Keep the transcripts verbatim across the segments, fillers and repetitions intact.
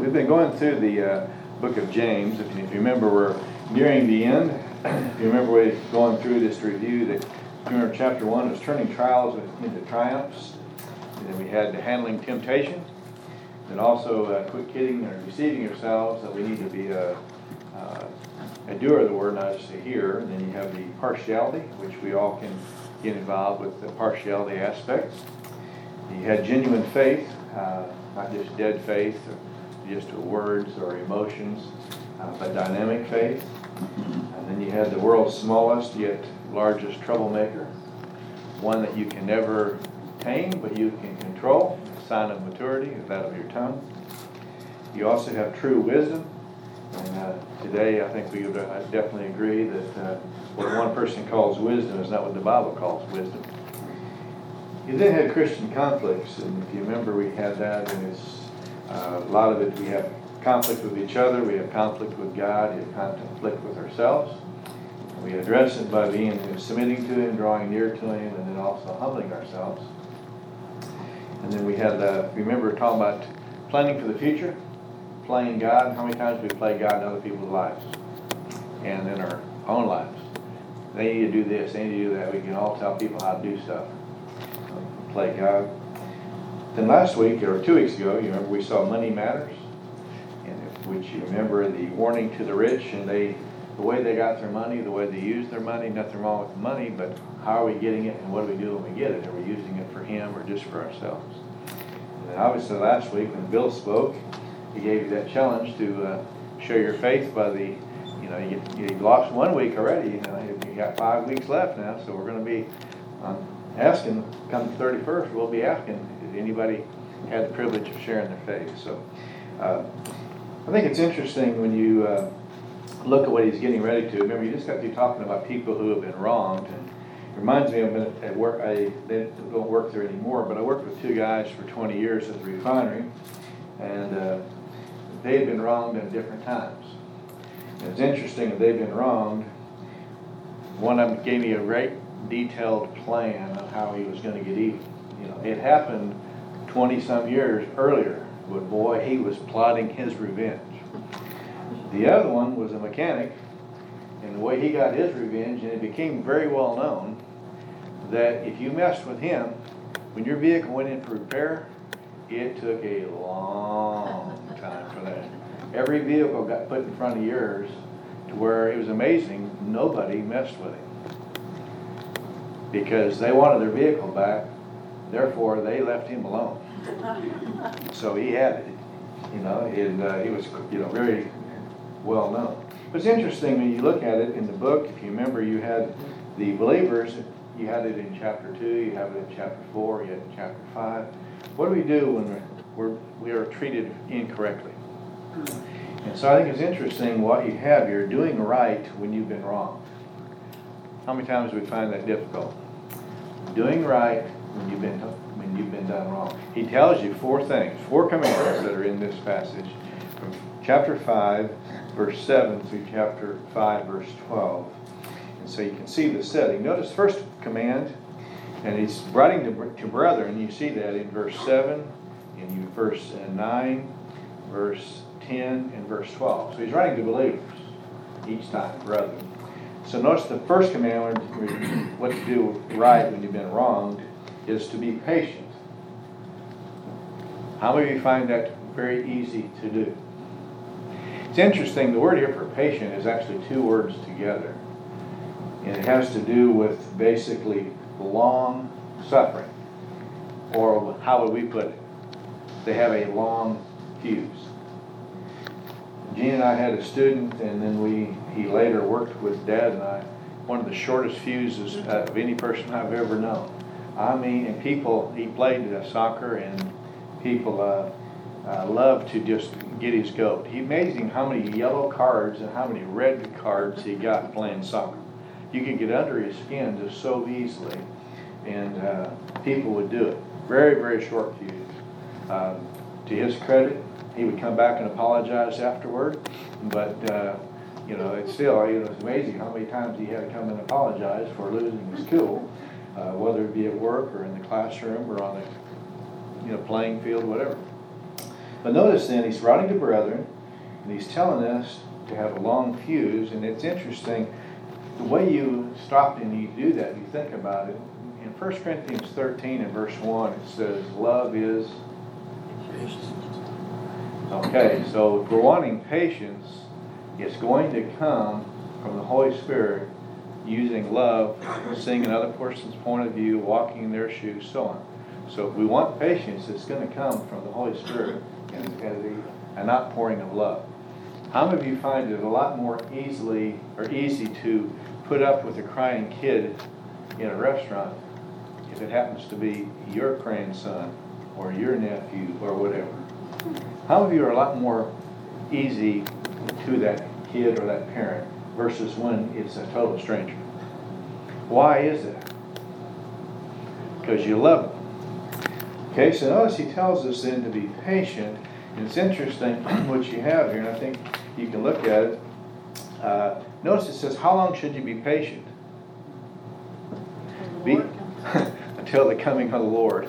We've been going through the uh, book of James. If you, if you remember, we're nearing the end. If you remember, we're going through this review that, remember, chapter one was turning trials into triumphs. And then we had handling temptation. And also uh, quit kidding or deceiving yourselves, that we need to be a, uh, a doer of the word, not just a hearer. And then you have the partiality, which we all can get involved with the partiality aspects. You had genuine faith, uh, not just dead faith, or just words or emotions, uh, but dynamic faith. And then you had the world's smallest yet largest troublemaker, one that you can never tame, but you can control. A sign of maturity is that of your tongue. You also have true wisdom. And uh, today I think we would uh, definitely agree that uh, what one person calls wisdom is not what the Bible calls wisdom. You then had Christian conflicts, and if you remember, we had that, and it's uh, a lot of it, we have conflict with each other, we have conflict with God, we have conflict with ourselves. We address it by being submitting to Him, drawing near to Him, and then also humbling ourselves. And then we had, uh, remember, talking about planning for the future, playing God. How many times do we play God in other people's lives and in our own lives? They need to do this, they need to do that. We can all tell people how to do stuff. Play God. Then last week, or two weeks ago, you remember we saw Money Matters, and if, which you remember the warning to the rich, and they, the way they got their money, the way they used their money, nothing wrong with the money, but how are we getting it, and what do we do when we get it? Are we using it for Him or just for ourselves? And then obviously last week when Bill spoke, he gave you that challenge to uh, show your faith by the, you know, you, you lost one week already, you know, you got five weeks left now, so we're going to be um, asking, come the thirty-first, we'll be asking if anybody had the privilege of sharing their faith. So uh, I think it's interesting when you uh, look at what he's getting ready to. Remember, you just got to be talking about people who have been wronged. And it reminds me of at work, I they don't work there anymore, but I worked with two guys for twenty years at the refinery, and uh, they had been wronged at different times. And it's interesting that they've been wronged. One of them gave me a great detailed plan of how he was going to get even. You know, it happened twenty some years earlier, but boy, he was plotting his revenge. The other one was a mechanic, and the way he got his revenge, and it became very well known that if you messed with him, when your vehicle went in for repair, it took a long time for that. Every vehicle got put in front of yours to where it was amazing, nobody messed with him. Because they wanted their vehicle back, therefore they left him alone. So he had it, you know, and uh, he was, you know, very well known. But it's interesting when you look at it in the book. If you remember, you had the believers. You had it in chapter two. You have it in chapter four. You had it in chapter five. What do we do when we're, we are treated incorrectly? And so I think it's interesting what you have here, doing right when you've been wrong. How many times do we find that difficult? Doing right when you've been when you've been done wrong. He tells you four things, four commands that are in this passage, from chapter five, verse seven through chapter five, verse twelve. And so you can see the setting. Notice first command, and he's writing to, to brethren. You see that in verse seven, in you verse nine, verse ten, and verse twelve. So he's writing to believers each time, brethren. So notice the first commandment, what to do right when you've been wronged, is to be patient. How many of you find that very easy to do? It's interesting, the word here for patient is actually two words together. And it has to do with basically long suffering. Or how would we put it? They have a long fuse. Gene and I had a student, and then we he later worked with Dad and I, one of the shortest fuses of any person I've ever known. I mean, and people, he played uh, soccer, and people uh, uh, loved to just get his goat. He amazing how many yellow cards and how many red cards he got playing soccer. You could get under his skin just so easily, and uh, people would do it. Very, very short fuse. Um, to his credit, he would come back and apologize afterward, but uh, you know, it's still, you know, it's amazing how many times he had to come and apologize for losing his cool, uh, whether it be at work or in the classroom or on the, you know, playing field, whatever. But notice then, he's writing to brethren, and he's telling us to have a long fuse. And it's interesting, the way you stop and you do that, you think about it. In First Corinthians thirteen and verse one, it says, love is patience. Okay, so if we're wanting patience, it's going to come from the Holy Spirit using love, seeing another person's point of view, walking in their shoes, so on. So if we want patience, it's going to come from the Holy Spirit and, and the an outpouring of love. How many of you find it a lot more easily or easy to put up with a crying kid in a restaurant if it happens to be your grandson or your nephew or whatever? How many of you are a lot more easy to that kid or that parent versus when it's a total stranger? Why is that? Because you love them. Okay, so notice he tells us then to be patient. And it's interesting what you have here, and I think you can look at it. Uh, notice it says, how long should you be patient? Be, until the coming of the Lord.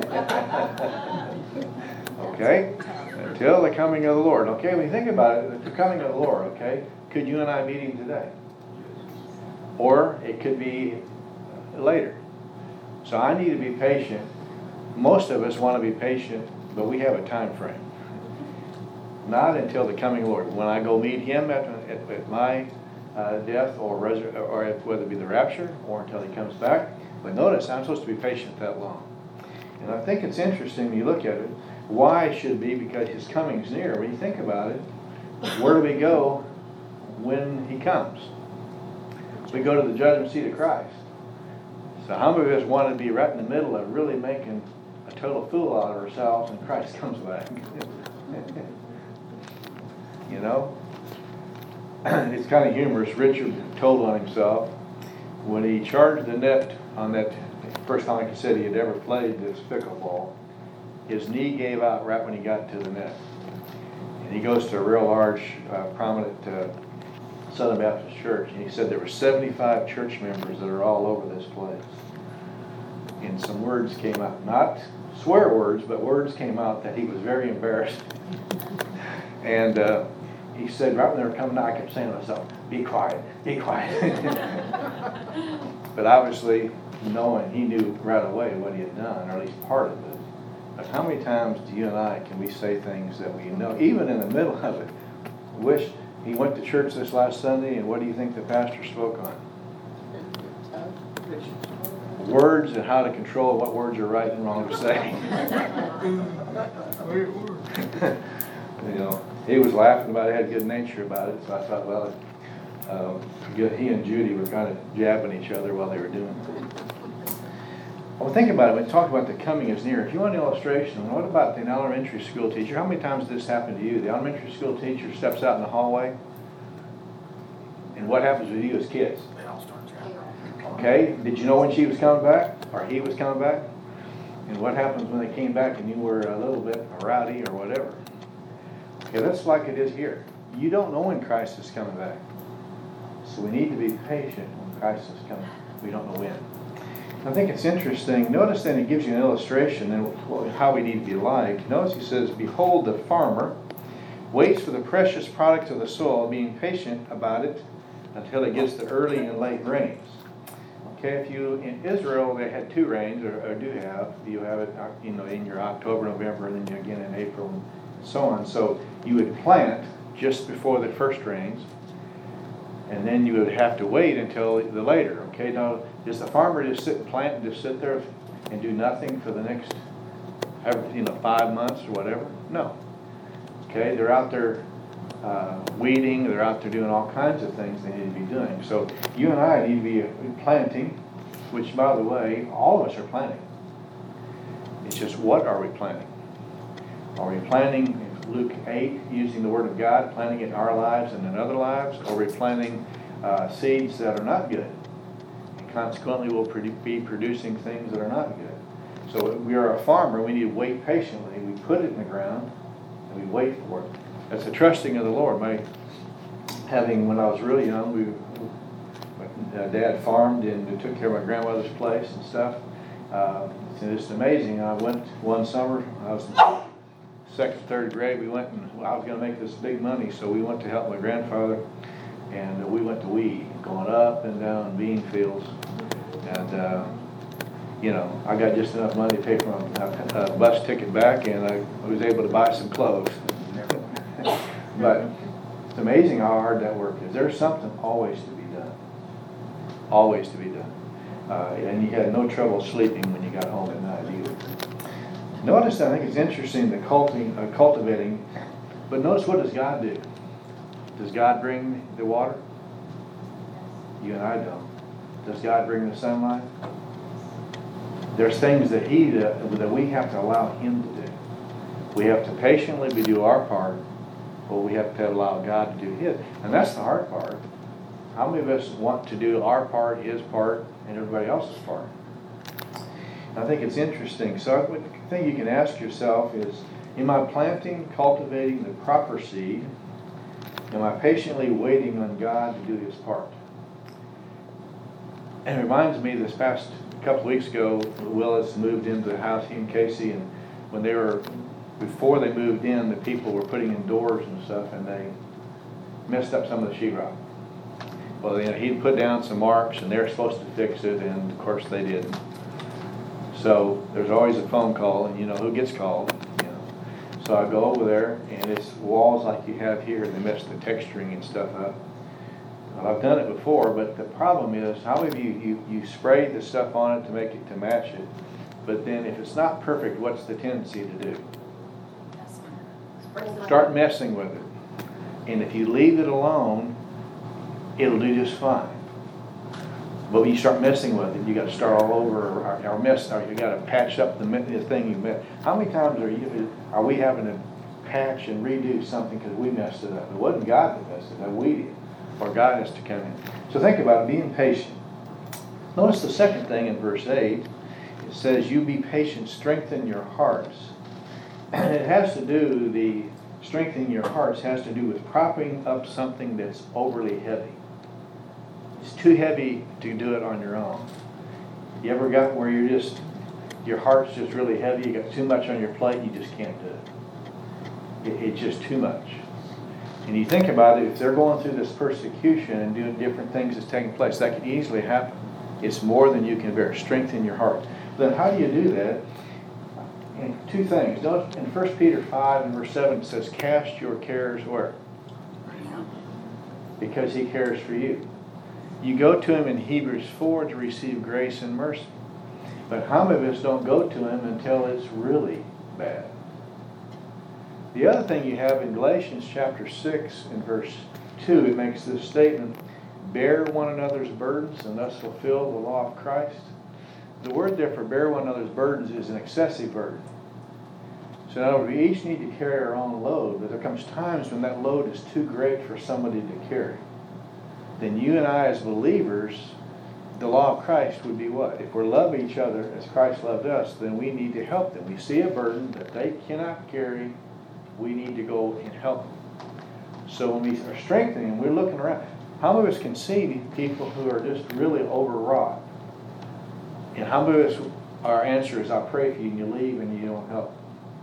Okay? Until the coming of the Lord. Okay, when you think about it, the coming of the Lord, okay? Could you and I meet him today? Or it could be later. So I need to be patient. Most of us want to be patient, but we have a time frame. Not until the coming Lord. When I go meet him at, at, at my uh, death or, resur- or at, whether it be the rapture or until he comes back. But notice, I'm supposed to be patient that long. And I think it's interesting when you look at it. Why it should be? Because his coming is near. When you think about it, where do we go when he comes? We go to the judgment seat of Christ. So how many of us want to be right in the middle of really making a total fool out of ourselves and Christ comes back? You know? It's kind of humorous. Richard told on himself when he charged the net on that first time, like he said, he had ever played this pickleball. His knee gave out right when he got to the net. And he goes to a real large, uh, prominent uh, Southern Baptist church, and he said there were seventy-five church members that are all over this place. And some words came out, not swear words, but words came out that he was very embarrassed. And uh, he said, right when they were coming out, I kept saying to myself, be quiet, be quiet. But obviously, knowing, he knew right away what he had done, or at least part of it. But how many times do you and I can we say things that we know, even in the middle of it? Wish he went to church this last Sunday, and what do you think the pastor spoke on? Words and how to control what words are right and wrong to say. You know, he was laughing about it, had good nature about it, so I thought, well, um, he and Judy were kind of jabbing each other while they were doing it. Well, think about it. When we talk about the coming is near, if you want an illustration, what about an elementary school teacher? How many times did this happen to you? The elementary school teacher steps out in the hallway, and what happens with you as kids? They all start traveling. Okay, did you know when she was coming back, or he was coming back? And what happens when they came back and you were a little bit rowdy or whatever? Okay, that's like it is here. You don't know when Christ is coming back. So we need to be patient when Christ is coming. We don't know when. I think it's interesting. Notice then he gives you an illustration and how we need to be like. Notice he says, behold, the farmer waits for the precious product of the soil, being patient about it until it gets the early and late rains. Okay, if you, in Israel, they had two rains, or, or do have, you have it, you know, in your October, November, and then again in April, and so on. So you would plant just before the first rains, and then you would have to wait until the later. Okay, now, does the farmer just sit and plant and just sit there and do nothing for the next, you know, five months or whatever? No. Okay, they're out there uh, weeding, they're out there doing all kinds of things they need to be doing. So you and I need to be planting, which, by the way, all of us are planting. It's just, what are we planting? Are we planting Luke eight, using the Word of God, planting it in our lives and in other lives, or are we planting uh, seeds that are not good? And consequently, we'll produ- be producing things that are not good. So we are a farmer. We need to wait patiently. We put it in the ground, and we wait for it. That's the trusting of the Lord. My having, when I was really young, we, my dad farmed and took care of my grandmother's place and stuff. Uh, it's just amazing. I went one summer, I was second, third grade, we went and well, I was going to make this big money, so we went to help my grandfather, and uh, we went to weed, going up and down bean fields, and uh, you know, I got just enough money to pay for my uh, bus ticket back, and I was able to buy some clothes. But it's amazing how hard that work is. There's something always to be done, always to be done, uh, and you had no trouble sleeping when you got home at night either. Notice, I think it's interesting, the cultivating, uh, cultivating, but notice, what does God do? Does God bring the water? You and I don't. Does God bring the sunlight? There's things that He uh, that we have to allow Him to do. We have to patiently do our part, but we have to allow God to do His. And that's the hard part. How many of us want to do our part, His part, and everybody else's part? I think it's interesting. So the thing you can ask yourself is, am I planting, cultivating the proper seed? Am I patiently waiting on God to do His part? And it reminds me, this past couple of weeks ago, Willis moved into the house, he and Casey, and when they were, before they moved in, the people were putting in doors and stuff, and they messed up some of the sheetrock. Well, you know, he'd put down some marks, and they were supposed to fix it, and of course they didn't. So there's always a phone call, and you know who gets called. You know. So I go over there, and it's walls like you have here, and they mess the texturing and stuff up. Well, I've done it before, but the problem is, how many of you, you, you spray the stuff on it to make it, to match it, but then if it's not perfect, what's the tendency to do? Start messing with it. And if you leave it alone, it'll do just fine. But when you start messing with it, you got to start all over, or, or mess, or you got to patch up the, the thing you messed. How many times are you, are we having to patch and redo something because we messed it up? It wasn't God that messed it up, we did. Or God has to come in. So think about it, being patient. Notice the second thing in verse eight. It says, you be patient, strengthen your hearts. And it has to do, the strengthening your hearts has to do with propping up something that's overly heavy. It's too heavy to do it on your own. You ever got where you're just, your heart's just really heavy, you got too much on your plate, you just can't do it. it it's just too much. And you think about it, if they're going through this persecution and doing different things that's taking place, that could easily happen. It's more than you can bear. Strengthen your heart. Then how do you do that? And two things. Notice in First Peter five and verse seven it says, cast your cares where? Because He cares for you. You go to Him in Hebrews four to receive grace and mercy. But how many of us don't go to Him until it's really bad? The other thing you have in Galatians chapter six and verse two, it makes this statement, bear one another's burdens and thus fulfill the law of Christ. The word there for bear one another's burdens is an excessive burden. So in other words, we each need to carry our own load, but there comes times when that load is too great for somebody to carry. Then you and I as believers, the law of Christ would be what? If we're loving each other as Christ loved us, then we need to help them. We see a burden that they cannot carry, we need to go and help them. So when we are strengthening, we're looking around. How many of us can see people who are just really overwrought? And how many of us, our answer is, I pray for you, and you leave and you don't help.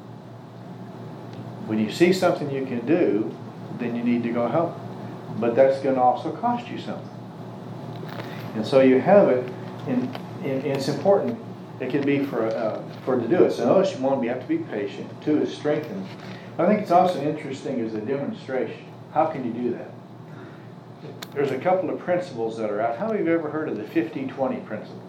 When you see something you can do, then you need to go help. But that's going to also cost you something. And so you have it, and, and it's important. It can be for uh, for to do it. So notice, one, we have to be patient. Two is strengthen. I think it's also interesting as a demonstration. How can you do that? There's a couple of principles that are out. How many of you ever heard of the fifty twenty principle?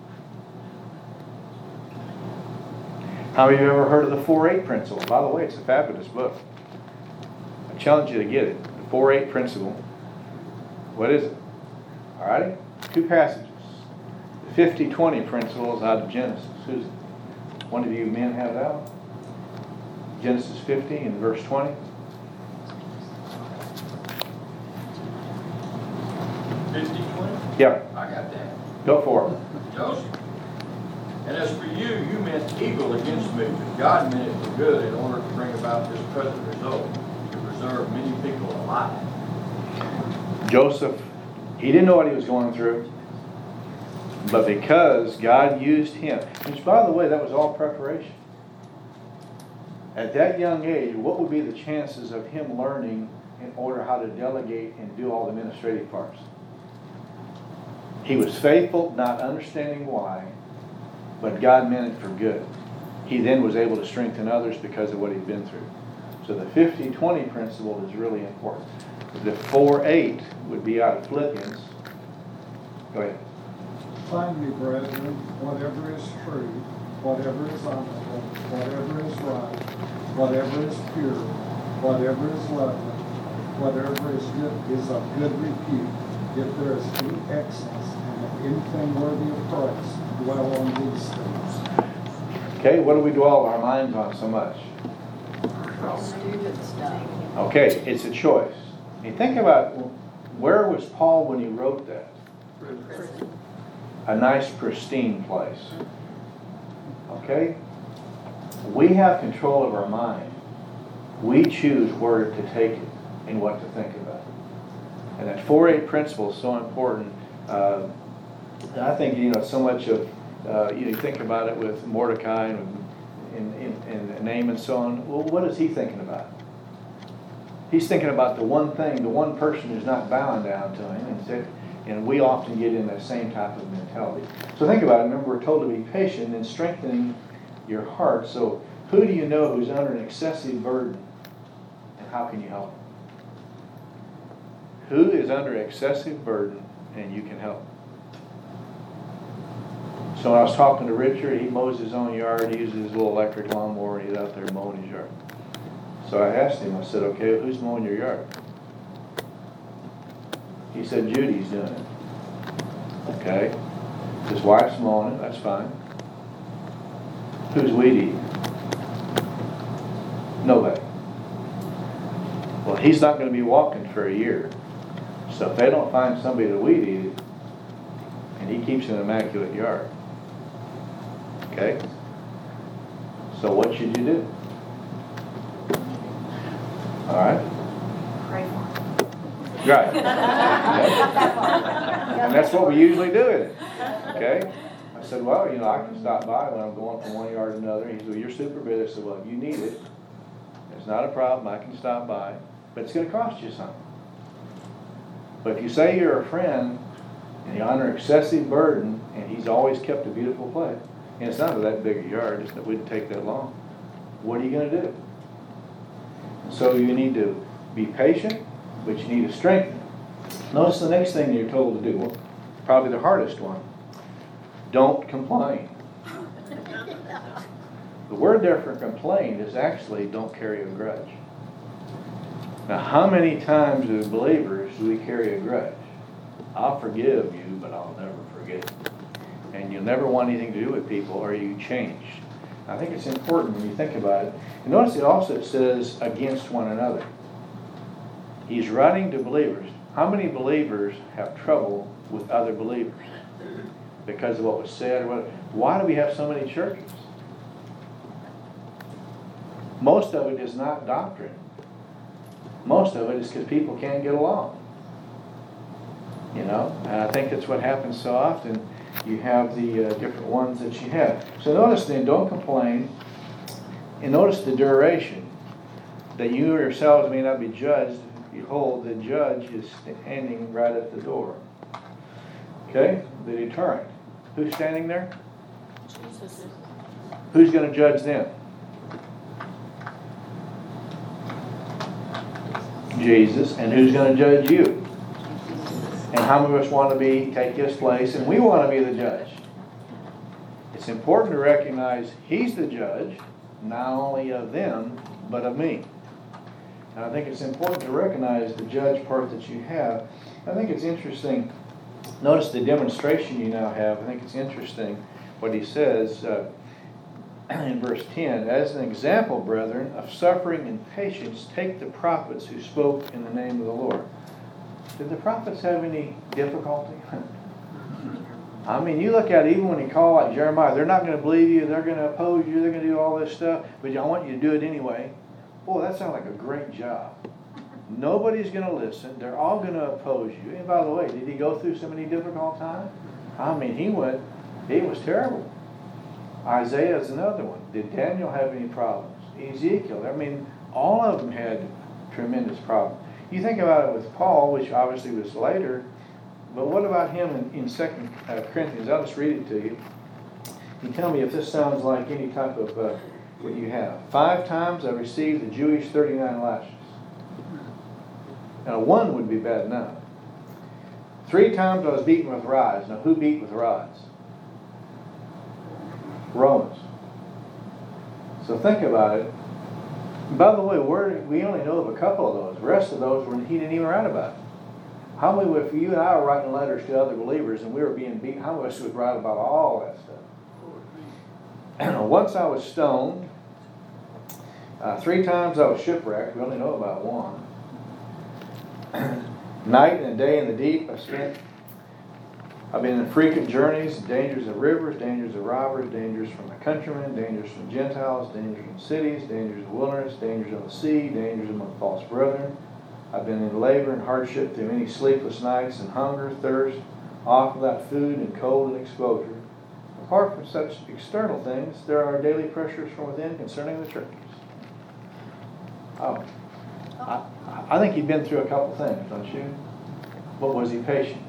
How many of you ever heard of the four eight principle? By the way, it's a fabulous book. I challenge you to get it. The four eight principle. What is it? All righty? Two passages. The fifty twenty principle is out of Genesis. Who's one of you men have that one? Genesis fifty and verse twenty. fifty twenty? Yeah. I got that. Go for it. Joseph. And as for you, you meant evil against me, but God meant it for good in order to bring about this present result, to preserve many people alive. Joseph, he didn't know what he was going through, but because God used him, which by the way, that was all preparation. At that young age, what would be the chances of him learning in order how to delegate and do all the administrative parts? He was faithful, not understanding why, but God meant it for good. He then was able to strengthen others because of what he'd been through. So the fifty twenty principle is really important. The four eight would be out of Philippians. Go ahead. Finally, brethren, whatever is true, whatever is honorable, whatever is right, whatever is pure, whatever is lovely, whatever is good is of good repute. If there is any excellence and anything worthy of praise, dwell on these things. Okay, what do we dwell our minds on so much? Student stuff. Okay, it's a choice. You think about, where was Paul when he wrote that? Prison. A nice pristine place. Okay? We have control of our mind. We choose where to take it and what to think about. And that four eight principle is so important. Uh, and I think, you know, so much of, uh, you know, you think about it with Mordecai and, and, and, and Naaman and so on. Well, what is he thinking about? He's thinking about the one thing, the one person who's not bowing down to him. And, said, and we often get in that same type of mentality. So think about it. Remember, we're told to be patient and strengthening your heart. So who do you know who's under an excessive burden? And how can you help them? Who is under excessive burden and you can help? So when I was talking to Richard, he mows his own yard. He uses his little electric lawnmower and he's out there mowing his yard. So I asked him, I said, okay, who's mowing your yard? He said, Judy's doing it. Okay. His wife's mowing it, that's fine. Who's weed eating? Nobody. Well, he's not going to be walking for a year. So if they don't find somebody to weed eat it, and he keeps an immaculate yard. Okay? So what should you do? All right? Pray for him. Right. Okay. And that's what we usually do in it. Okay? I said, well, you know, I can stop by when I'm going from one yard to another. He said, well, you're super busy. I said, well, you need it. It's not a problem. I can stop by. But it's going to cost you something. But if you say you're a friend and you're under excessive burden and he's always kept a beautiful place, and it's not that big a yard, just that it wouldn't take that long, what are you going to do? So you need to be patient, but you need to strengthen. Notice the next thing you're told to do, well, probably the hardest one. Don't complain. The word there for complain is actually don't carry a grudge. Now, how many times as believers do we carry a grudge? I'll forgive you, but I'll never forget you. And you'll never want anything to do with people or you change. I think it's important when you think about it. And notice it also says against one another. He's writing to believers. How many believers have trouble with other believers? Because of what was said? Or what, why do we have so many churches? Most of it is not doctrine. Most of it is because people can't get along. You know, and I think that's what happens so often. You have the uh, different ones that you have. So notice then, don't complain. And notice the duration. That you yourselves may not be judged. Behold, the judge is standing right at the door. Okay? The deterrent. Who's standing there? Jesus. Who's going to judge them? Jesus. And who's going to judge you? And how many of us want to be take his place and we want to be the judge? It's important to recognize he's the judge, not only of them, but of me. And I think it's important to recognize the judge part that you have. I think it's interesting. Notice the demonstration you now have. I think it's interesting what he says uh, in verse ten. As an example, brethren, of suffering and patience, take the prophets who spoke in the name of the Lord. Did the prophets have any difficulty? I mean, you look at it, even when he called like Jeremiah, they're not going to believe you, they're going to oppose you, they're going to do all this stuff, but I want you to do it anyway. Boy, that sounds like a great job. Nobody's going to listen. They're all going to oppose you. And by the way, did he go through so many difficult times? I mean, he went, it was terrible. Isaiah is another one. Did Daniel have any problems? Ezekiel. I mean, all of them had tremendous problems. You think about it with Paul, which obviously was later, but what about him in, in Second Corinthians? I'll just read it to you. You tell me if this sounds like any type of uh, what you have. Five times I received the Jewish thirty-nine lashes. Now one would be bad enough. Three times I was beaten with rods. Now who beat with rods? Romans. So think about it. By the way, we're, we only know of a couple of those. The rest of those, were, he didn't even write about. How many, if you and I were writing letters to other believers and we were being beaten, how many of us would write about all that stuff? Once I was stoned. Uh, three times I was shipwrecked. We only know about one. Night and day in the deep I spent. I've been in frequent journeys, dangers of rivers, dangers of robbers, dangers from the countrymen, dangers from Gentiles, dangers from cities, dangers of wilderness, dangers on the sea, dangers among false brethren. I've been in labor and hardship through many sleepless nights and hunger, thirst, often without food and cold and exposure. Apart from such external things, there are daily pressures from within concerning the churches. Oh, I, I think he'd been through a couple things, don't you? But was he patient?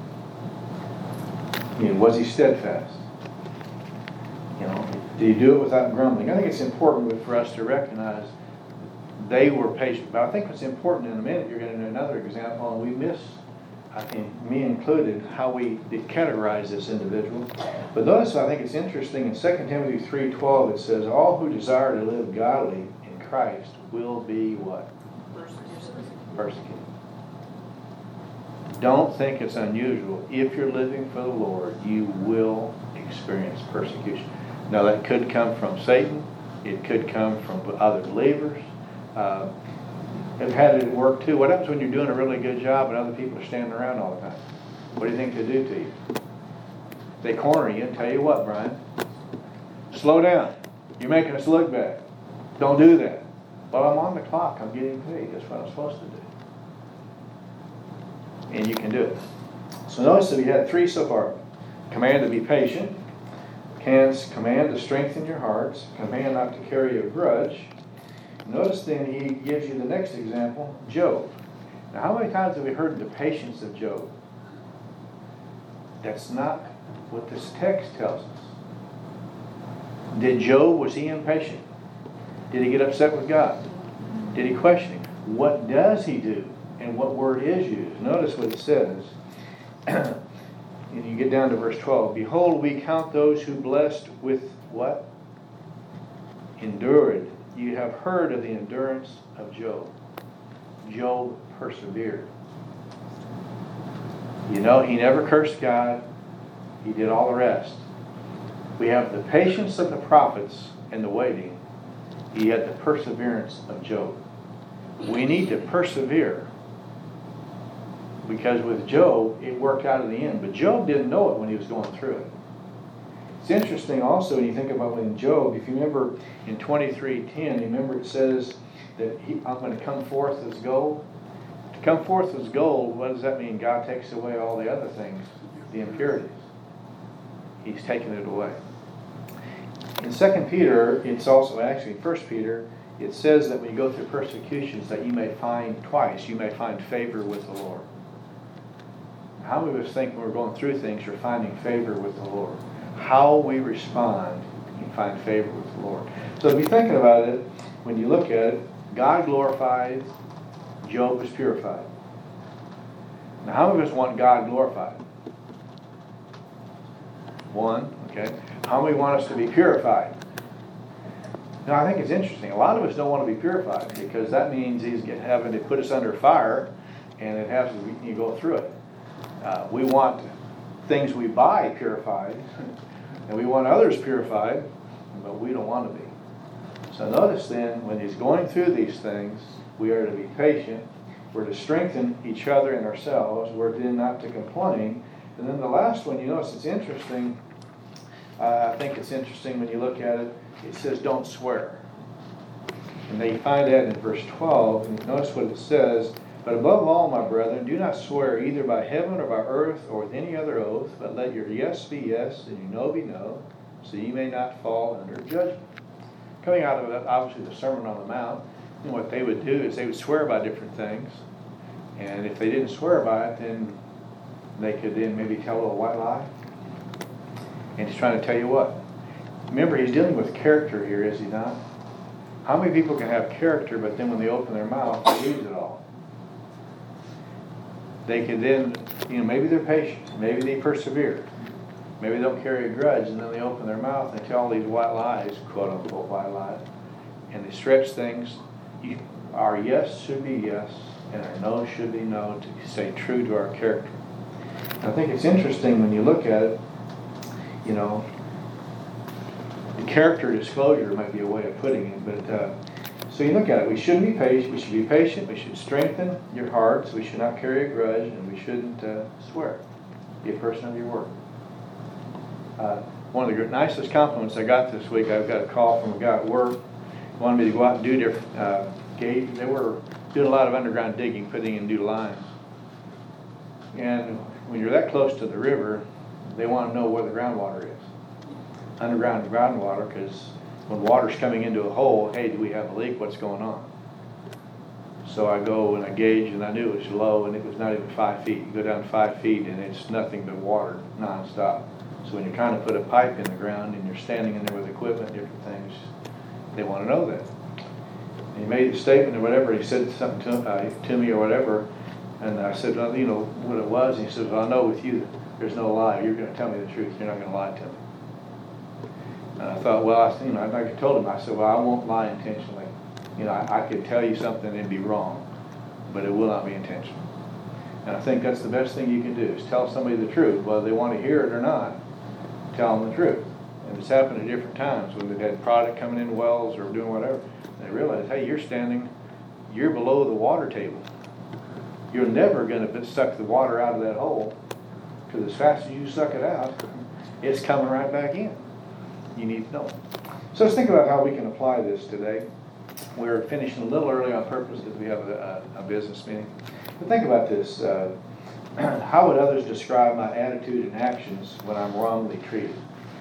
You know, was he steadfast? You know, did he do it without grumbling? I think it's important for us to recognize they were patient. But I think what's important in a minute, you're going to know another example, and we miss, I think, me included, how we did categorize this individual. But notice, I think it's interesting, in Second Timothy three twelve, it says, all who desire to live godly in Christ will be what? Persecuted. Don't think it's unusual. If you're living for the Lord, you will experience persecution. Now, that could come from Satan. It could come from other believers. Uh, I've had it at work too. What happens when you're doing a really good job and other people are standing around all the time? What do you think they do to you? They corner you and tell you what, Brian? Slow down. You're making us look bad. Don't do that. Well, I'm on the clock. I'm getting paid. That's what I'm supposed to do. And you can do it. So notice that we had three so far. Command to be patient. Command to strengthen your hearts. Command not to carry a grudge. Notice then he gives you the next example, Job. Now how many times have we heard the patience of Job? That's not what this text tells us. Did Job, was he impatient? Did he get upset with God? Did he question him? What does he do? And what word is used? Notice what it says. And you get down to verse twelve. Behold, we count those who blessed with what? Endured. You have heard of the endurance of Job. Job persevered. You know, he never cursed God. He did all the rest. We have the patience of the prophets and the waiting. He had the perseverance of Job. We need to persevere. Because with Job, it worked out in the end. But Job didn't know it when he was going through it. It's interesting also when you think about when Job, if you remember in twenty-three ten, you remember it says that he, I'm going to come forth as gold. To come forth as gold, what does that mean? God takes away all the other things, the impurities. He's taken it away. In Second Peter, it's also, actually First Peter, it says that when you go through persecutions that you may find twice, you may find favor with the Lord. How many of us think when we're going through things, you're finding favor with the Lord? How we respond, you find favor with the Lord. So if you're thinking about it, when you look at it, God glorified, Job was purified. Now how many of us want God glorified? One, okay. How many want us to be purified? Now I think it's interesting. A lot of us don't want to be purified because that means He's having to put us under fire, and it has to, you go through it. Uh, we want things we buy purified, and we want others purified, but we don't want to be. So notice then, when he's going through these things, we are to be patient. We're to strengthen each other and ourselves. We're then not to complain. And then the last one, you notice it's interesting. Uh, I think it's interesting when you look at it. It says, don't swear. And they find that in verse twelve. And notice what it says. But above all, my brethren, do not swear either by heaven or by earth or with any other oath, but let your yes be yes and your no be no, so you may not fall under judgment. coming out of it, obviously the Sermon on the Mount, and what they would do is they would swear by different things. And if they didn't swear by it, then they could then maybe tell a little white lie. And he's trying to tell you what. Remember, he's dealing with character here, is he not? How many people can have character, but then when they open their mouth, they lose it all? They could then, you know, maybe they're patient, maybe they persevere, maybe they don't carry a grudge, and then they open their mouth and tell all these white lies, quote unquote white lies, and they stretch things. You, our yes should be yes, and our no should be no, to stay true to our character. And I think it's interesting when you look at it, you know, the character disclosure might be a way of putting it, but uh, so you look at it, we shouldn't be patient, we should be patient, we should strengthen your hearts, we should not carry a grudge, and we shouldn't uh, swear. Be a person of your word. Uh, one of the nicest compliments I got this week, I've got a call from a guy at work, he wanted me to go out and do different uh, gauge. They were doing a lot of underground digging, putting in new lines. And when you're that close to the river, they want to know where the groundwater is. Underground groundwater, because when water's coming into a hole, hey, do we have a leak? What's going on? So I go and I gauge, and I knew it was low, and it was not even five feet. You go down five feet, and it's nothing but water nonstop. So when you're trying to put a pipe in the ground, and you're standing in there with equipment, different things, they want to know that. And he made a statement or whatever. He said something to, uh, to me or whatever, and I said, well, you know what it was. And he said, well, I know with you, there's no lie. You're going to tell me the truth. You're not going to lie to me. And I thought, well, I, you know, like I told him, I said, well, I won't lie intentionally. You know, I, I could tell you something and be wrong, but it will not be intentional. And I think that's the best thing you can do, is tell somebody the truth, whether they want to hear it or not. Tell them the truth. And it's happened at different times when they've had product coming in wells or doing whatever. They realize, hey, you're standing, you're below the water table. You're never going to suck the water out of that hole, because as fast as you suck it out, it's coming right back in. You need to know. So let's think about how we can apply this today. We're finishing a little early on purpose because we have a, a, a business meeting. But think about this. Uh, how would others describe my attitude and actions when I'm wrongly treated?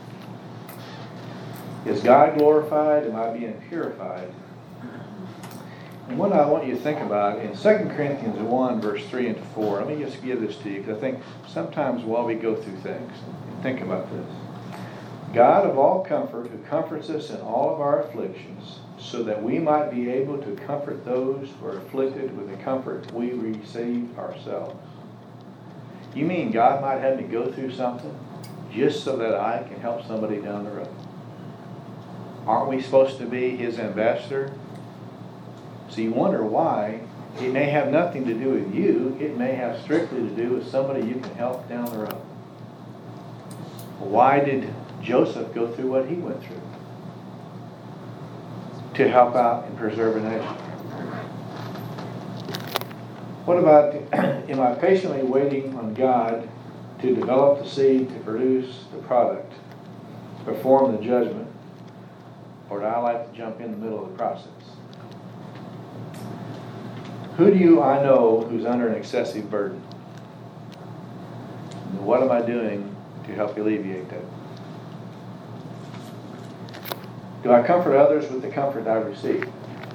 Is God glorified? Am I being purified? And what I want you to think about in Second Corinthians one, verse three and four, let me just give this to you, because I think sometimes while we go through things, think about this. God of all comfort, who comforts us in all of our afflictions, so that we might be able to comfort those who are afflicted with the comfort we receive ourselves. You mean God might have me go through something just so that I can help somebody down the road? Aren't we supposed to be His ambassador? So you wonder why. It may have nothing to do with you. It may have strictly to do with somebody you can help down the road. Why did Joseph go through what he went through? To help out and preserve a nation. What about, am I patiently waiting on God to develop the seed, to produce the product, perform the judgment, or do I like to jump in the middle of the process? Who do you I know who's under an excessive burden? And what am I doing to help alleviate that? Do I comfort others with the comfort I receive?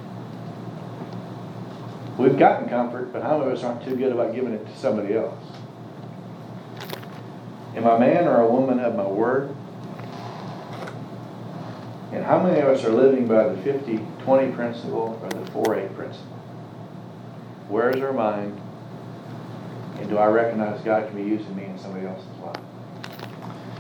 We've gotten comfort, but how many of us aren't too good about giving it to somebody else? Am I a man or a woman of my word? And how many of us are living by the fifty twenty principle or the four eight principle? Where is our mind? And do I recognize God can be using me in somebody else's life?